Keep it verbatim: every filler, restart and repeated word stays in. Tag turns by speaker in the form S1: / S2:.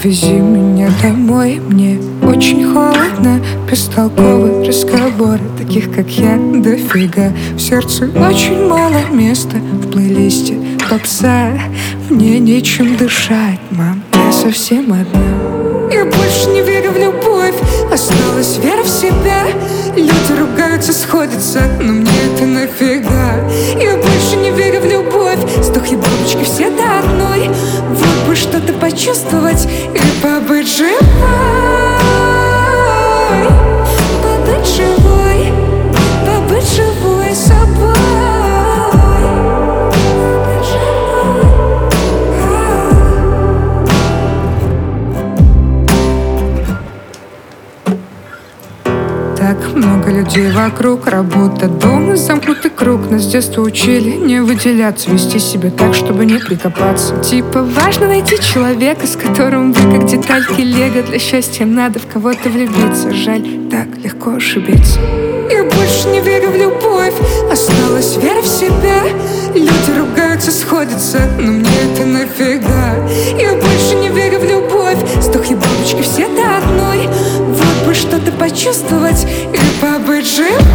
S1: отвези меня домой. Мне очень холодно, бестолковые разговоры. Таких, как я, дофига. В сердце очень мало места в плейлисте попса. Мне нечем дышать, мам, я совсем одна. Я больше не верю в любовь, осталась вера в себя. Люди ругаются, сходятся, но мне это нафига. Я больше не верю в любовь, сдохли бабочки все до одной. Вот бы что-то почувствовать и побыть живой. Побыть живой, побыть живой собой. Побыть живой. Так много людей вокруг, работа, дом, замкнутый круг. Нас с детства учили не выделяться, вести себя так, чтобы не прикопаться. Типа важно найти человека, с которым вы как детальки лего. Для счастья надо в кого-то влюбиться. Жаль, так легко ошибиться. Я больше не верю в любовь, осталась вера в себя. Люди ругаются, сходятся, но мне это нафига. Я больше не верю в любовь, сдохли бабочки все до одной. Вот бы что-то почувствовать и побыть живой.